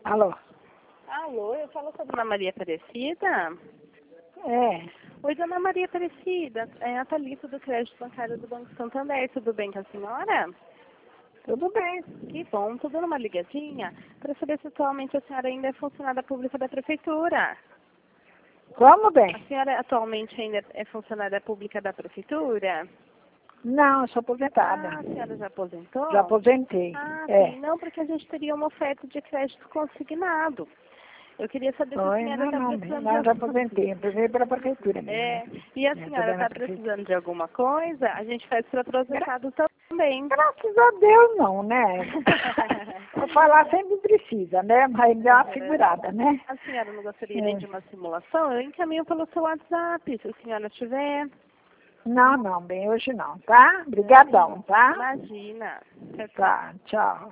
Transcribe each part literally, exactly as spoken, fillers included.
Alô? Alô, eu falo com a Dona Maria Aparecida? É. Oi, Dona Maria Aparecida, é a Thalita do Crédito Bancário do Banco Santander, tudo bem com a senhora? Tudo bem. Que bom, tô dando uma ligadinha para saber se atualmente a senhora ainda é funcionária pública da Prefeitura. Como bem? A senhora atualmente ainda é funcionária pública da Prefeitura? Não, eu sou Ah, aposentada. a senhora já aposentou? Já aposentei. Ah, É. sim, não, porque a gente teria uma oferta de crédito consignado. Eu queria saber se a Oi, senhora não, está não, precisando não, de já alguma aposentei. Eu aposentei pela prefeitura mesmo, É, né? e a É, senhora trabalho na está prefeitura. precisando de alguma coisa? A gente faz para Gra aposentado também. Graças a Deus não, né? Vou falar sempre precisa, né? Mas dá uma figurada, né? A senhora não gostaria nem É. de uma simulação? Eu encaminho pelo seu WhatsApp, se a senhora tiver. Não, não, bem hoje não, tá? Obrigadão, tá? Imagina. Tchau, tchau. Tá, tchau.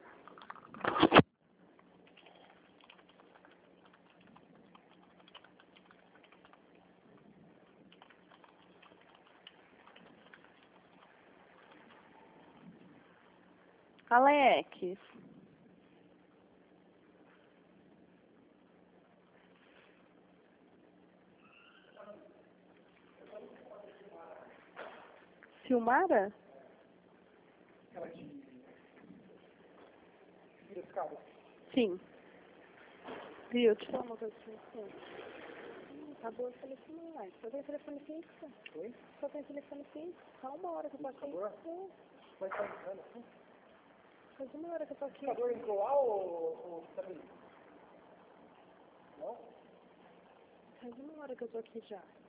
Alex. Silmara? Sim. Viu? Deixa eu falar uma coisa pra você. Hum, acabou o telefone lá. Só tem telefone fixo. Oi? Só tem telefone fixo. Só uma hora que eu tô aqui. Acabou? É, Vai estar entrando aqui? faz uma hora que eu tô O aqui. computador entrou lá ou, ou tá bem? Não? Faz uma hora que eu tô aqui já.